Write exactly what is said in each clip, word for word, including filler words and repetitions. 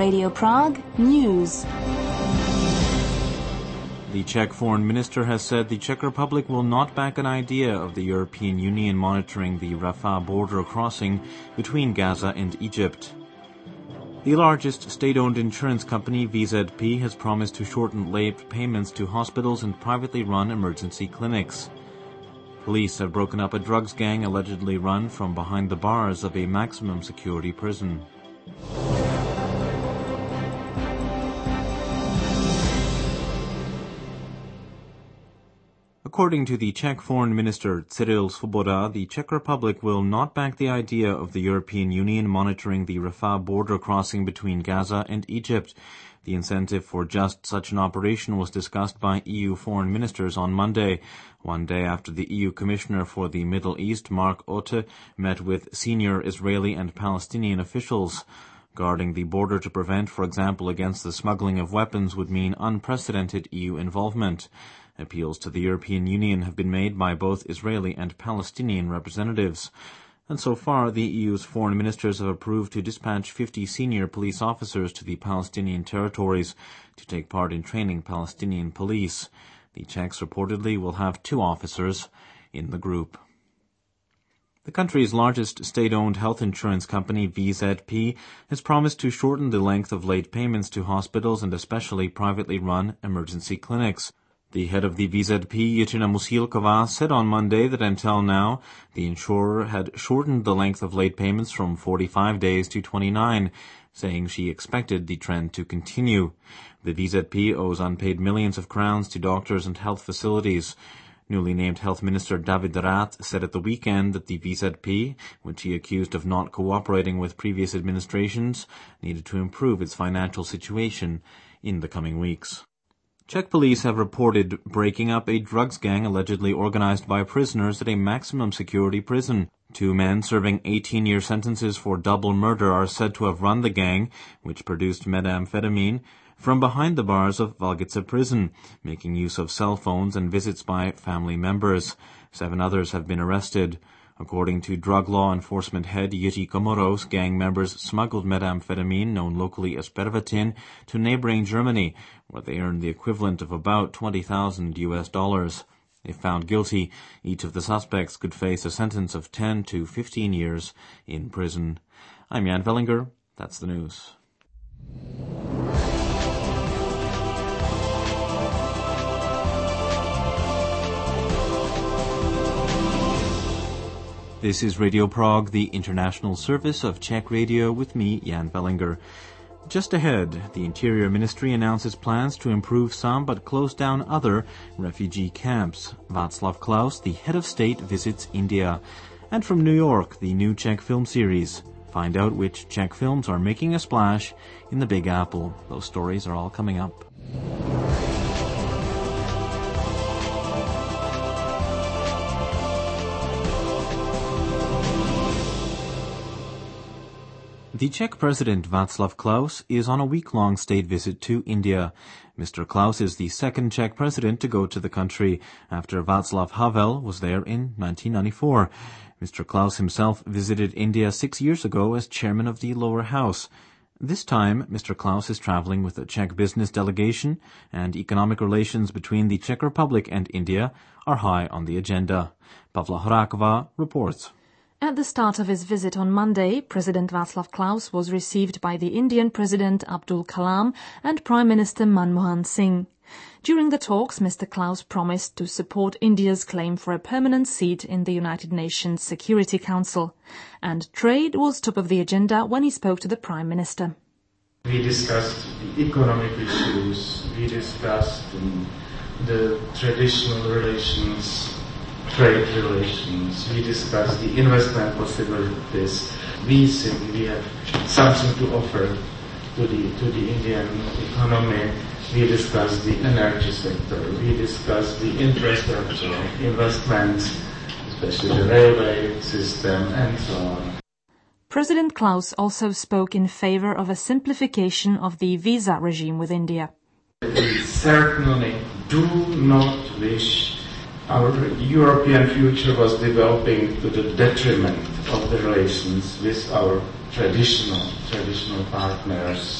Radio Prague News. The Czech foreign minister has said the Czech Republic will not back an idea of the European Union monitoring the Rafah border crossing between Gaza and Egypt. The largest state-owned insurance company, V Z P, has promised to shorten late payments to hospitals and privately run emergency clinics. Police have broken up a drugs gang allegedly run from behind the bars of a maximum security prison. According to the Czech foreign minister Cyril Svoboda, the Czech Republic will not back the idea of the European Union monitoring the Rafah border crossing between Gaza and Egypt. The incentive for just such an operation was discussed by E U foreign ministers on Monday, one day after the E U Commissioner for the Middle East, Mark Otte, met with senior Israeli and Palestinian officials. Guarding the border to prevent, for example, against the smuggling of weapons would mean unprecedented E U involvement. Appeals to the European Union have been made by both Israeli and Palestinian representatives. And so far, the E U's foreign ministers have approved to dispatch fifty senior police officers to the Palestinian territories to take part in training Palestinian police. The Czechs reportedly will have two officers in the group. The country's largest state-owned health insurance company, V Z P, has promised to shorten the length of late payments to hospitals and especially privately run emergency clinics. The head of the V Z P, Jiřina Musílková, said on Monday that until now, the insurer had shortened the length of late payments from forty-five days to twenty-nine, saying she expected the trend to continue. The V Z P owes unpaid millions of crowns to doctors and health facilities. Newly named Health Minister David Rath said at the weekend that the V Z P, which he accused of not cooperating with previous administrations, needed to improve its financial situation in the coming weeks. Czech police have reported breaking up a drugs gang allegedly organized by prisoners at a maximum security prison. Two men serving eighteen-year sentences for double murder are said to have run the gang, which produced methamphetamine, from behind the bars of Valgice prison, making use of cell phones and visits by family members. Seven others have been arrested. According to drug law enforcement head Jiří Komoros, gang members smuggled methamphetamine, known locally as Pervitin, to neighboring Germany, where they earned the equivalent of about twenty thousand U S dollars. If found guilty, each of the suspects could face a sentence of ten to fifteen years in prison. I'm Jan Vellinger. That's the news. This is Radio Prague, the international service of Czech radio, with me, Jan Vellinger. Just ahead, the Interior Ministry announces plans to improve some but close down other refugee camps. Václav Klaus, the head of state, visits India. And from New York, the new Czech film series. Find out which Czech films are making a splash in the Big Apple. Those stories are all coming up. The Czech President Václav Klaus is on a week-long state visit to India. Mister Klaus is the second Czech president to go to the country, after Václav Havel was there in nineteen ninety-four. Mister Klaus himself visited India six years ago as chairman of the lower house. This time, Mister Klaus is traveling with a Czech business delegation, and economic relations between the Czech Republic and India are high on the agenda. Pavla Horáková reports. At the start of his visit on Monday, President Václav Klaus was received by the Indian President Abdul Kalam and Prime Minister Manmohan Singh. During the talks, Mister Klaus promised to support India's claim for a permanent seat in the United Nations Security Council. And trade was top of the agenda when he spoke to the Prime Minister. We discussed the economic issues, we discussed um, the traditional relations, trade relations, we discussed the investment possibilities. We think we have something to offer to the to the Indian economy. We discussed the energy sector, we discussed the infrastructure, investments, especially the railway system and so on. President Klaus also spoke in favor of a simplification of the visa regime with India. We certainly do not wish our European future was developing to the detriment of the relations with our traditional traditional partners.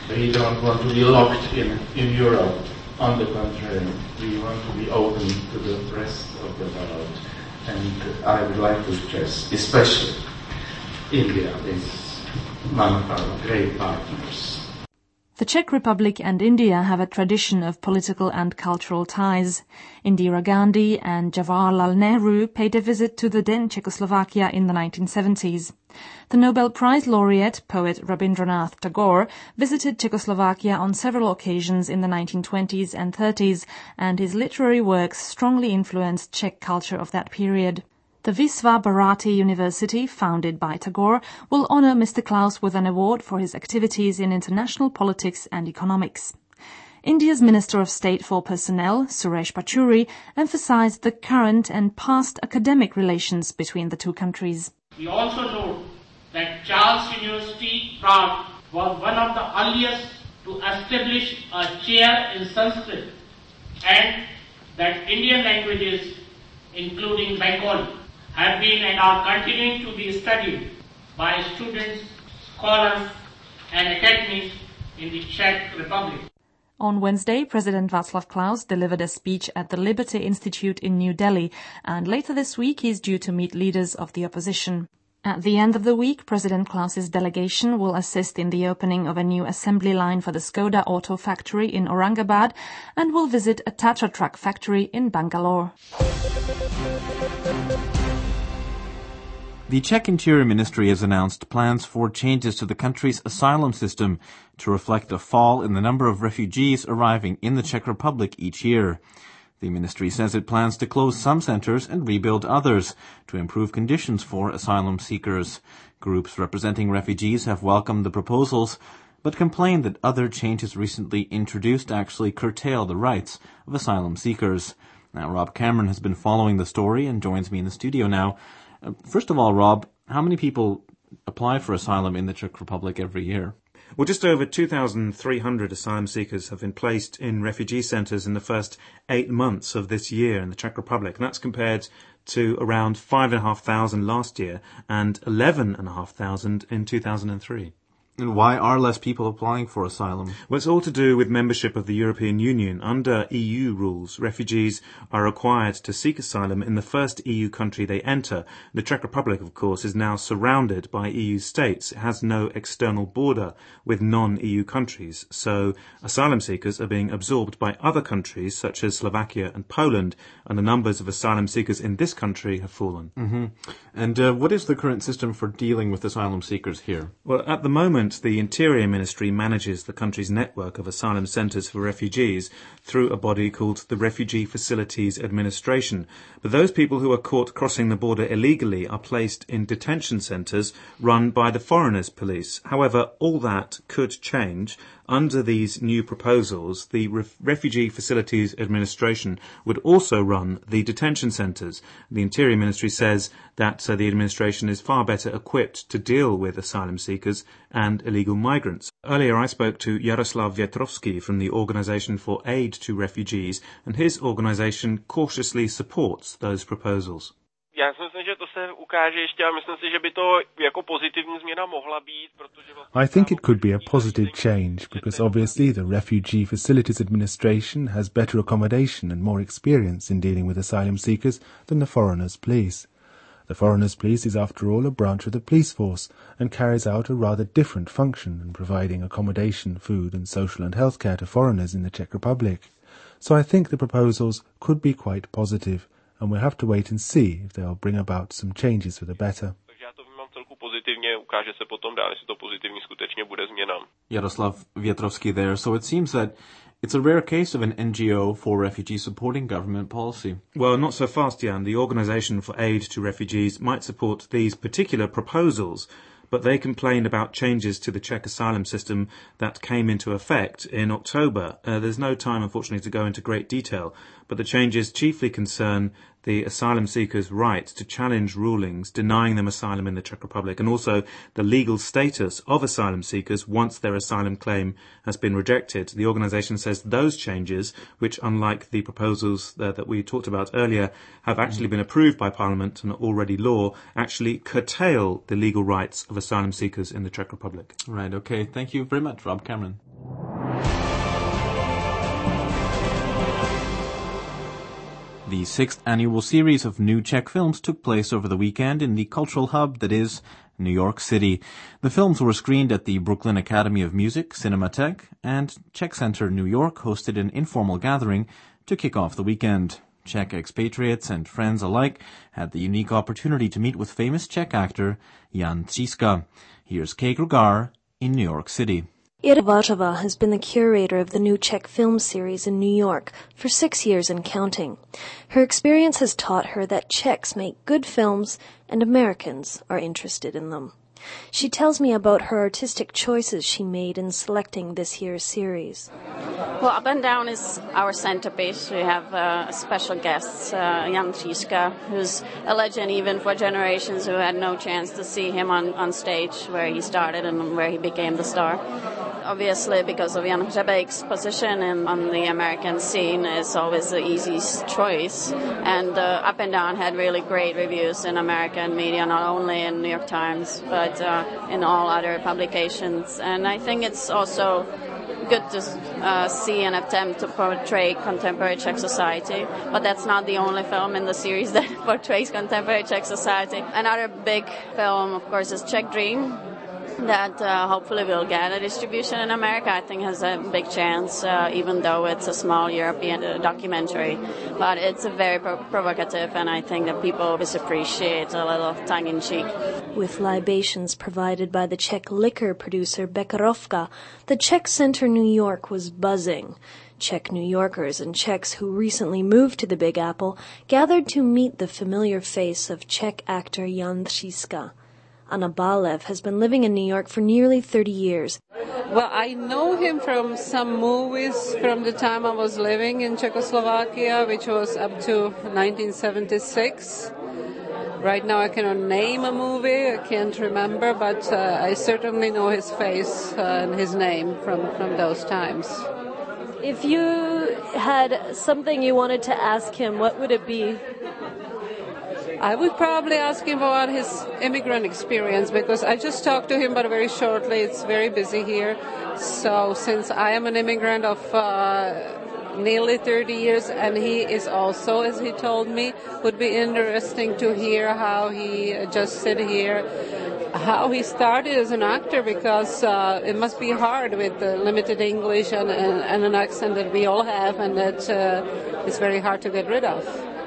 We don't want to be locked in, in Europe. On the contrary, we want to be open to the rest of the world. And I would like to stress, especially India is one of our great partners. The Czech Republic and India have a tradition of political and cultural ties. Indira Gandhi and Jawaharlal Nehru paid a visit to the then Czechoslovakia in the nineteen seventies. The Nobel Prize laureate, poet Rabindranath Tagore, visited Czechoslovakia on several occasions in the nineteen twenties and thirties, and his literary works strongly influenced Czech culture of that period. The Visva Bharati University, founded by Tagore, will honour Mister Klaus with an award for his activities in international politics and economics. India's Minister of State for Personnel, Suresh Pachuri, emphasised the current and past academic relations between the two countries. We also know that Charles University, Prague, was one of the earliest to establish a chair in Sanskrit, and that Indian languages, including Bengali, have been and are continuing to be studied by students, scholars and academics in the Czech Republic. On Wednesday, President Václav Klaus delivered a speech at the Liberty Institute in New Delhi, and later this week he is due to meet leaders of the opposition. At the end of the week, President Klaus's delegation will assist in the opening of a new assembly line for the Skoda auto factory in Aurangabad and will visit a Tatra truck factory in Bangalore. The Czech Interior Ministry has announced plans for changes to the country's asylum system to reflect a fall in the number of refugees arriving in the Czech Republic each year. The ministry says it plans to close some centres and rebuild others to improve conditions for asylum seekers. Groups representing refugees have welcomed the proposals, but complained that other changes recently introduced actually curtail the rights of asylum seekers. Now, Rob Cameron has been following the story and joins me in the studio now. Uh, first of all, Rob, how many people apply for asylum in the Czech Republic every year? Well, just over two thousand three hundred asylum seekers have been placed in refugee centres in the first eight months of this year in the Czech Republic, and that's compared to around five thousand five hundred last year and eleven thousand five hundred in two thousand three. And why are less people applying for asylum? Well, it's all to do with membership of the European Union. Under E U rules, refugees are required to seek asylum in the first E U country they enter. The Czech Republic, of course, is now surrounded by E U states. It has no external border with non-E U countries. So asylum seekers are being absorbed by other countries, such as Slovakia and Poland, and the numbers of asylum seekers in this country have fallen. Mm-hmm. And uh, what is the current system for dealing with asylum seekers here? Well, at the moment, the Interior Ministry manages the country's network of asylum centres for refugees through a body called the Refugee Facilities Administration. But those people who are caught crossing the border illegally are placed in detention centres run by the Foreigners Police. However, all that could change. Under these new proposals, the Ref- Refugee Facilities Administration would also run the detention centres. The Interior Ministry says that uh, the administration is far better equipped to deal with asylum seekers and illegal migrants. Earlier I spoke to Jaroslav Větrovský from the Organisation for Aid to Refugees, and his organisation cautiously supports those proposals. Já si myslím, že to se ukáže ještě a myslím si, že by to jako pozitivní změna mohla být, protože vlastně I think it could be a positive change because obviously the Refugee Facilities Administration has better accommodation and more experience in dealing with asylum seekers than the Foreigners Police. The Foreigners Police is after all a branch of the police force and carries out a rather different function in providing accommodation, food and social and health care to foreigners in the Czech Republic. So I think the proposals could be quite positive. And we'll have to wait and see if they'll bring about some changes for the better. Jaroslav Větrovský there. So it seems that it's a rare case of an N G O for refugees supporting government policy. Well, not so fast, Jan. The Organisation for Aid to Refugees might support these particular proposals, but they complained about changes to the Czech asylum system that came into effect in October. Uh, there's no time, unfortunately, to go into great detail, but the changes chiefly concern the asylum seekers' right to challenge rulings denying them asylum in the Czech Republic, and also the legal status of asylum seekers once their asylum claim has been rejected. The organisation says those changes, which unlike the proposals uh, that we talked about earlier, have actually been approved by Parliament and are already law, actually curtail the legal rights of asylum seekers in the Czech Republic. Right, okay. Thank you very much, Rob Cameron. The sixth annual series of new Czech films took place over the weekend in the cultural hub that is New York City. The films were screened at the Brooklyn Academy of Music, Cinematheque, and Czech Center New York hosted an informal gathering to kick off the weekend. Czech expatriates and friends alike had the unique opportunity to meet with famous Czech actor Jan Tříska. Here's Kay Grugar in New York City. Ira Kovařová has been the curator of the new Czech film series in New York for six years and counting. Her experience has taught her that Czechs make good films and Americans are interested in them. She tells me about her artistic choices she made in selecting this year's series. Well, Up and Down is our centerpiece. We have uh, special guests, uh, Jan Tříska, who's a legend even for generations who had no chance to see him on, on stage where he started and where he became the star. Obviously, because of Jan Hřebejk's position in, on the American scene, it's always the easiest choice. And uh, Up and Down had really great reviews in American media, not only in New York Times, but uh, in all other publications. And I think it's also good to uh, see an attempt to portray contemporary Czech society, but that's not the only film in the series that portrays contemporary Czech society. Another big film, of course, is Czech Dream, that uh, hopefully will get a distribution in America. I think has a big chance, uh, even though it's a small European uh, documentary. But it's a very pro- provocative, and I think that people always appreciate a little tongue-in-cheek. With libations provided by the Czech liquor producer Bekarovka, the Czech Center New York was buzzing. Czech New Yorkers and Czechs who recently moved to the Big Apple gathered to meet the familiar face of Czech actor Jan Tříska. Anna Balev has been living in New York for nearly thirty years. Well, I know him from some movies from the time I was living in Czechoslovakia, which was up to nineteen seventy-six. Right now I cannot name a movie, I can't remember, but uh, I certainly know his face uh, and his name from, from those times. If you had something you wanted to ask him, what would it be? I would probably ask him about his immigrant experience, because I just talked to him but very shortly. It's very busy here. So since I am an immigrant of uh, nearly thirty years, and he is also, as he told me, would be interesting to hear how he adjusted here, how he started as an actor, because uh, it must be hard with the limited English and, and, and an accent that we all have, and that uh, is very hard to get rid of.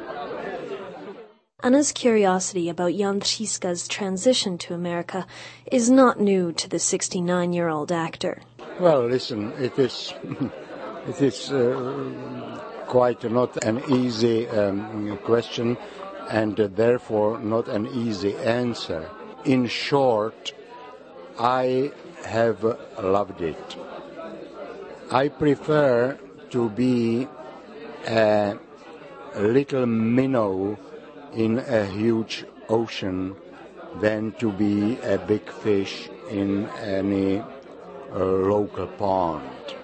Anna's curiosity about Jan Tříska's transition to America is not new to the sixty-nine-year-old actor. Well, listen, it is it is uh, quite not an easy um, question, and uh, therefore not an easy answer. In short, I have loved it. I prefer to be a little minnow in a huge ocean than to be a big fish in any uh, local pond.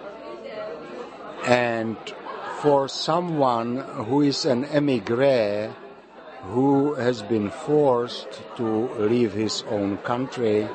And for someone who is an émigré, who has been forced to leave his own country,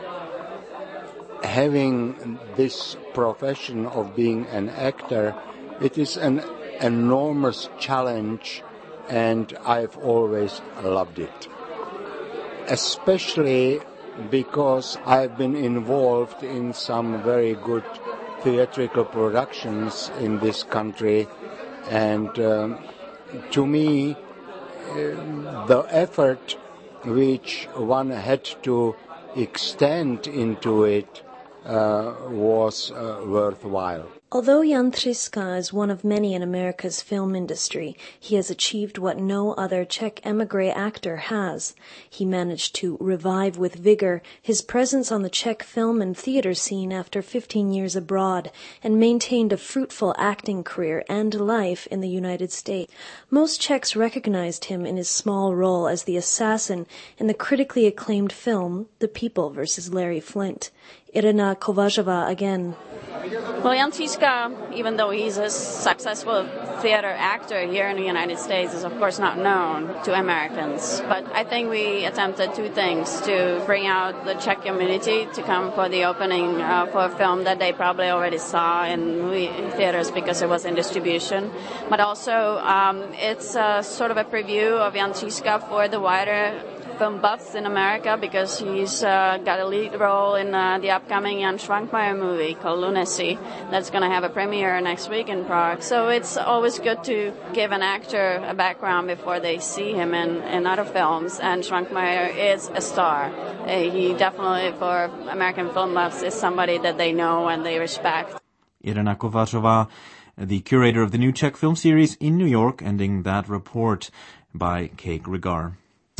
having this profession of being an actor, it is an enormous challenge, and I've always loved it. Especially because I've been involved in some very good theatrical productions in this country, and um, to me, uh, the effort which one had to extend into it uh, was uh, worthwhile. Although Jan Tříska is one of many in America's film industry, he has achieved what no other Czech émigré actor has. He managed to revive with vigor his presence on the Czech film and theater scene after fifteen years abroad, and maintained a fruitful acting career and life in the United States. Most Czechs recognized him in his small role as the assassin in the critically acclaimed film The People versus Larry Flint. Irina Kovařová again. Well, Jan Žižka, even though he's a successful theater actor here in the United States, is of course not known to Americans. But I think we attempted two things: to bring out the Czech community to come for the opening uh, for a film that they probably already saw in movie theaters because it was in distribution. But also, um, it's uh, sort of a preview of Jan Žižka for the wider film buffs in America, because he's uh, got a lead role in uh, the upcoming Jan Švankmajer movie called Lunacy that's going to have a premiere next week in Prague. So it's always good to give an actor a background before they see him in, in other films, and Švankmajer is a star. Uh, he definitely, for American film buffs, is somebody that they know and they respect. Irena Kovářová, the curator of the new Czech film series in New York, ending that report by Kate Rigar.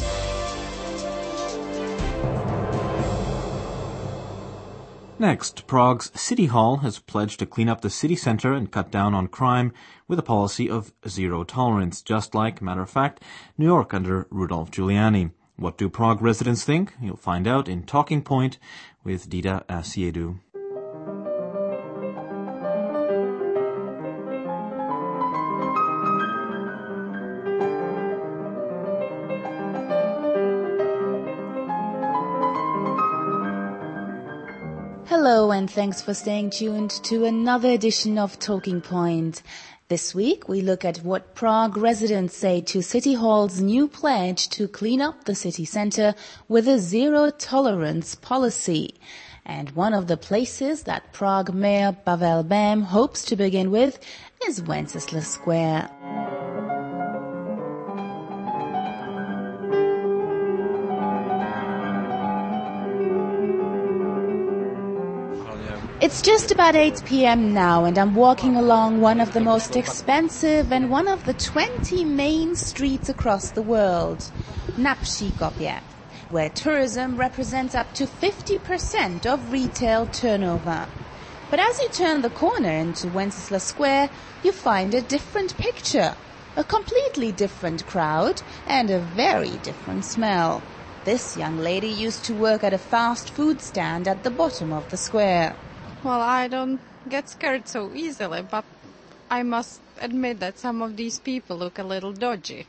Next, Prague's City Hall has pledged to clean up the city center and cut down on crime with a policy of zero tolerance, just like, matter of fact, New York under Rudolph Giuliani. What do Prague residents think? You'll find out in Talking Point with Dida Asiedu. Hello, and thanks for staying tuned to another edition of Talking Point. This week, we look at what Prague residents say to City Hall's new pledge to clean up the city centre with a zero-tolerance policy. And one of the places that Prague Mayor Pavel Bém hopes to begin with is Wenceslas Square. It's just about eight p.m. now, and I'm walking along one of the most expensive and one of the twenty main streets across the world, Na Příkopě, where tourism represents up to fifty percent of retail turnover. But as you turn the corner into Wenceslas Square, you find a different picture, a completely different crowd, and a very different smell. This young lady used to work at a fast food stand at the bottom of the square. Well, I don't get scared so easily, but I must admit that some of these people look a little dodgy.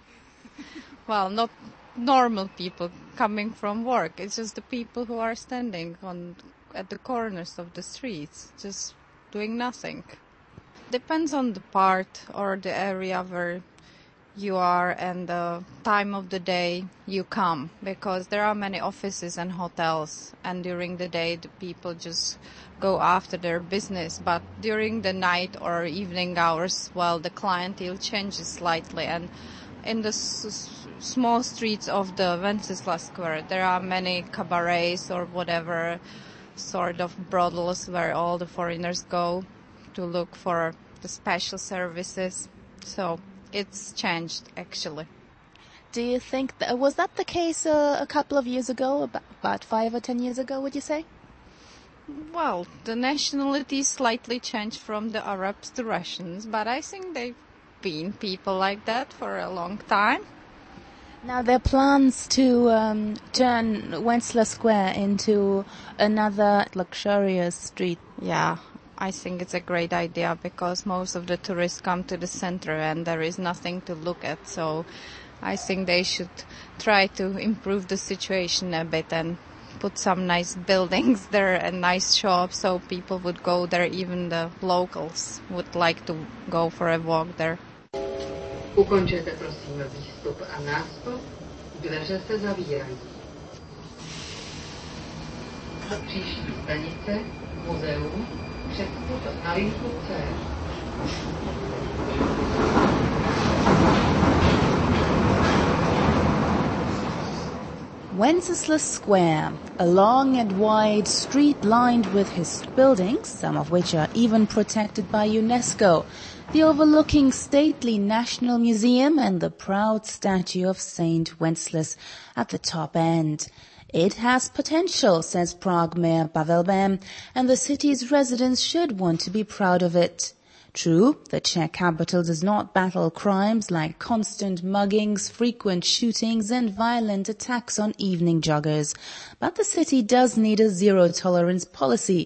Well, not normal people coming from work. It's just the people who are standing on at the corners of the streets, just doing nothing. Depends on the part or the area where you are and the time of the day you come, because there are many offices and hotels, and during the day the people just go after their business, but during the night or evening hours, well, the clientele changes slightly, and in the s- small streets of the Wenceslas Square there are many cabarets or whatever sort of brothels where all the foreigners go to look for the special services. So it's changed, actually. Do you think that, was that the case uh, a couple of years ago, about, about five or ten years ago, would you say? Well, the nationality slightly changed from the Arabs to Russians, but I think they've been people like that for a long time. Now, there are plans to um, turn Wenceslas Square into another luxurious street. Yeah, I think it's a great idea, because most of the tourists come to the center and there is nothing to look at. So I think they should try to improve the situation a bit and put some nice buildings there and nice shops so people would go there, even the locals would like to go for a walk there. Ukončete prosím výstup a nástup, dveře se zavírají. Příští stanice, muzeum, přestup na linku C. Wenceslas Square, a long and wide street lined with historic buildings, some of which are even protected by UNESCO, the overlooking stately National Museum and the proud statue of Saint Wenceslas at the top end. It has potential, says Prague Mayor Pavel Bém, and the city's residents should want to be proud of it. True, the Czech capital does not battle crimes like constant muggings, frequent shootings and violent attacks on evening joggers. But the city does need a zero-tolerance policy.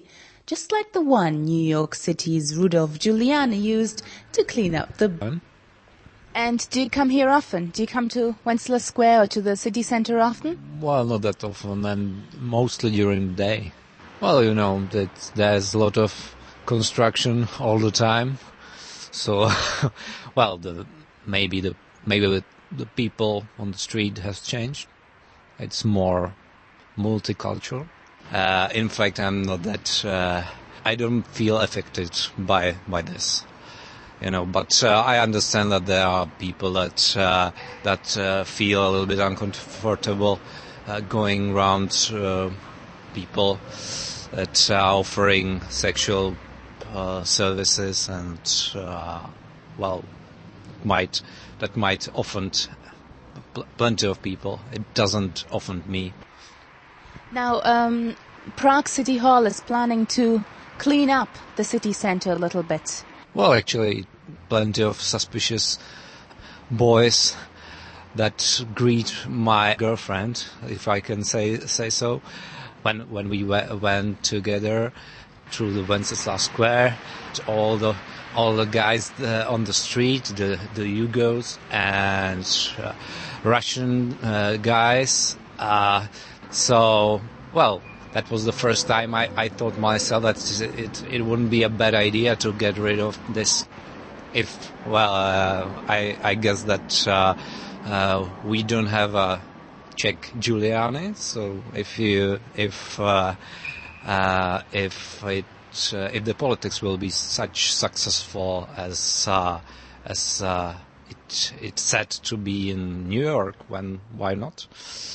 just like the one New York City's Rudolph Giuliani used to clean up the... Um? And do you come here often? Do you come to Wenceslas Square or to the city centre often? Well, not that often, and mostly during the day. Well, you know, that there's a lot of construction all the time. So, well, the, maybe the maybe the, the people on the street has changed. It's more multicultural. Uh, in fact, I'm not that. Uh, I don't feel affected by by this. You know, but uh, I understand that there are people that uh, that uh, feel a little bit uncomfortable uh, going around uh, people that are offering sexual uh, services, and uh, well, might that might offend pl- plenty of people. It doesn't offend me. Now, um, Prague City Hall is planning to clean up the city centre a little bit. Well, actually, plenty of suspicious boys that greet my girlfriend, if I can say say so, when when we w- went together through the Wenceslas Square. All the all the guys uh, on the street, the the Yugos and uh, Russian uh, guys. Uh, so, well. That was the first time I, I thought myself that it it wouldn't be a bad idea to get rid of this. If well, uh, I I guess that uh, uh, we don't have a Czech Giuliani. So if you if uh, uh, if it uh, if the politics will be such successful as uh, as uh, it it's said to be in New York, when why not?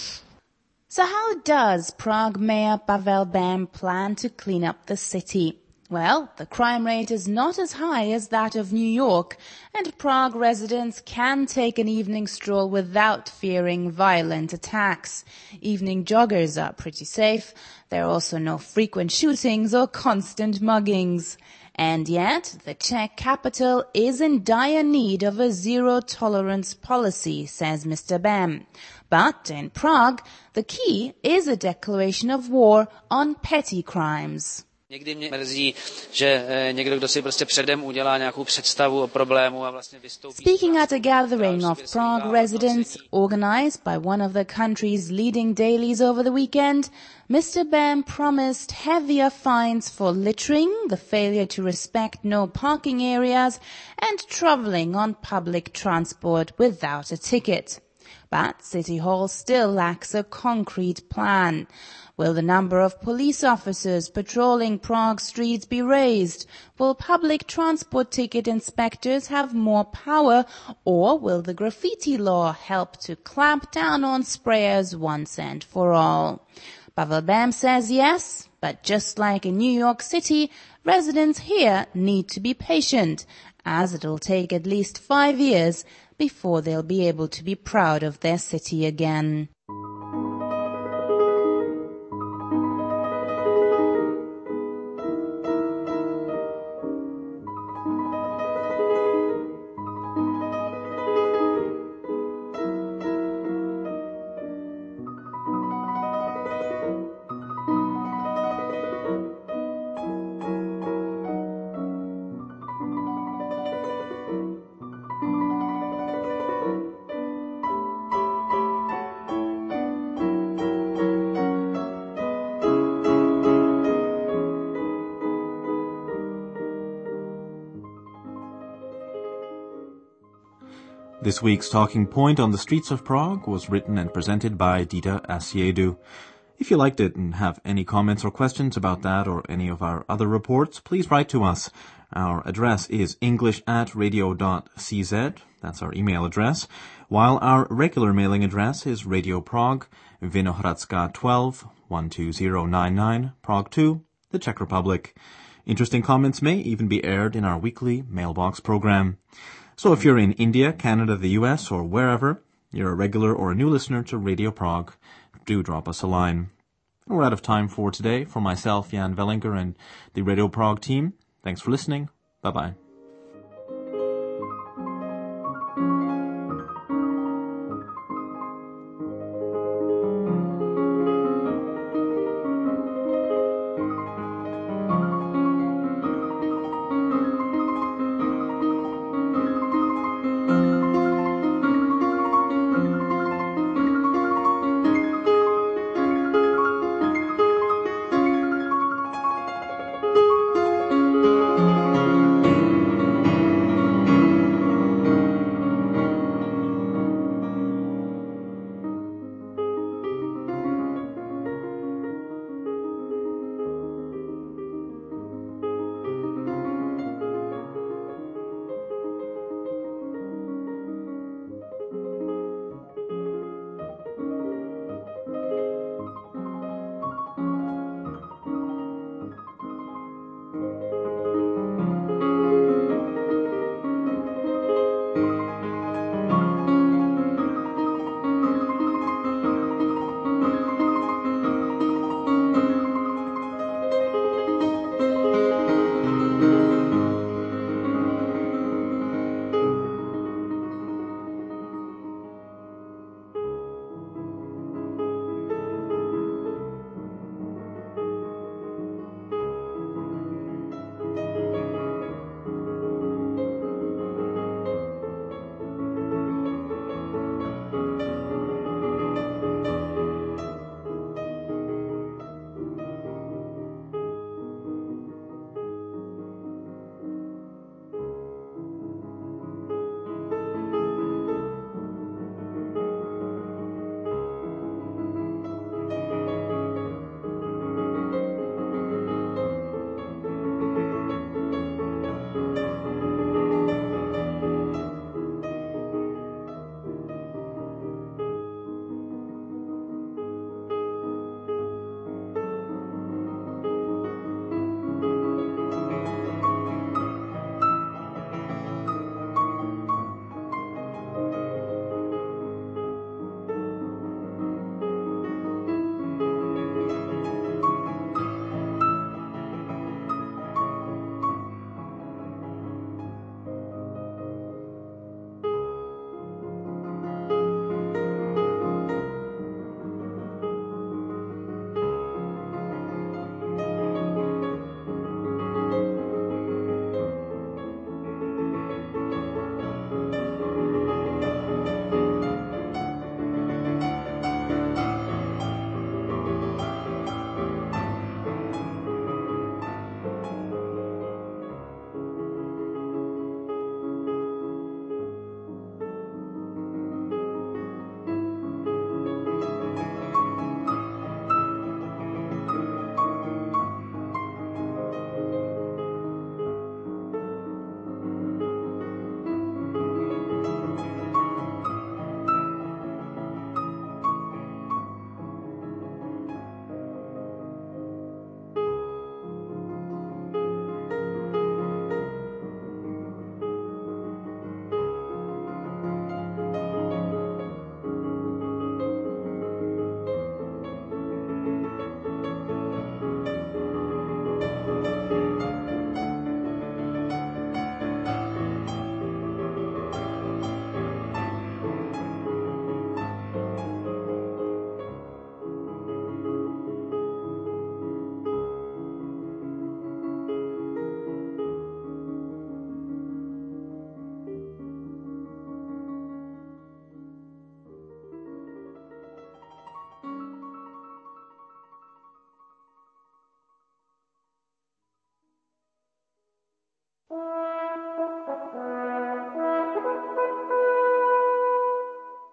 So how does Prague Mayor Pavel Bem plan to clean up the city? Well, the crime rate is not as high as that of New York, and Prague residents can take an evening stroll without fearing violent attacks. Evening joggers are pretty safe. There are also no frequent shootings or constant muggings. And yet, the Czech capital is in dire need of a zero-tolerance policy, says Mister Bem. But in Prague, the key is a declaration of war on petty crimes. Někdy mě mrzí, že někdo, kdo si prostě předem udělá nějakou představu o problému a vlastně vystoupí. Speaking at a gathering of Prague residents organized by one of the country's leading dailies over the weekend, Mister Bem promised heavier fines for littering, the failure to respect no parking areas, and traveling on public transport without a ticket. But City Hall still lacks a concrete plan. Will the number of police officers patrolling Prague streets be raised? Will public transport ticket inspectors have more power? Or will the graffiti law help to clamp down on sprayers once and for all? Pavel Bem says yes, but just like in New York City, residents here need to be patient, as it'll take at least five years before they'll be able to be proud of their city again. This week's Talking Point on the Streets of Prague was written and presented by Dita Asiedu. If you liked it and have any comments or questions about that or any of our other reports, please write to us. Our address is english at radio dot c z. That's our email address. While our regular mailing address is Radio Prague, Vinohradská twelve, one two zero nine nine, Prague two, the Czech Republic. Interesting comments may even be aired in our weekly mailbox program. So if you're in India, Canada, the U S, or wherever, you're a regular or a new listener to Radio Prague, do drop us a line. We're out of time for today. For myself, Jan Vellinger, and the Radio Prague team, thanks for listening. Bye-bye. Thank you.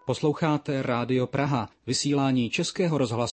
Posloucháte Rádio Praha, vysílání Českého rozhlasu